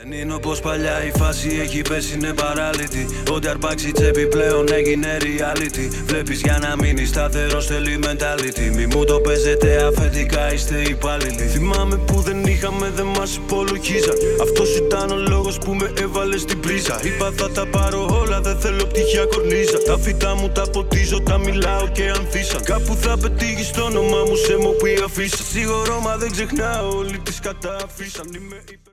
Δεν είναι όπως παλιά, η φάση έχει πέσει, είναι παράλυτη. Ό,τι αρπάξει τσέπη πλέον έγινε reality. Βλέπεις για να μείνει σταθερός θέλει mentality. Μη μου το παίζετε αφεντικά, είστε υπάλληλοι. Θυμάμαι που δεν είχαμε, δεν μας υπολογίζαν. Αυτός ήταν ο λόγος που με έβαλε στην πρίζα. Είπα θα τα πάρω όλα, δεν θέλω πτυχία κορνίζα. Τα φυτά μου τα ποτίζω, τα μιλάω και ανθίσαν. Κάπου θα πετύχεις το όνομά μου, σε μου πει αφήσα. Σίγουρο μα δεν ξεχνάω, όλοι τις κατάφυσαν.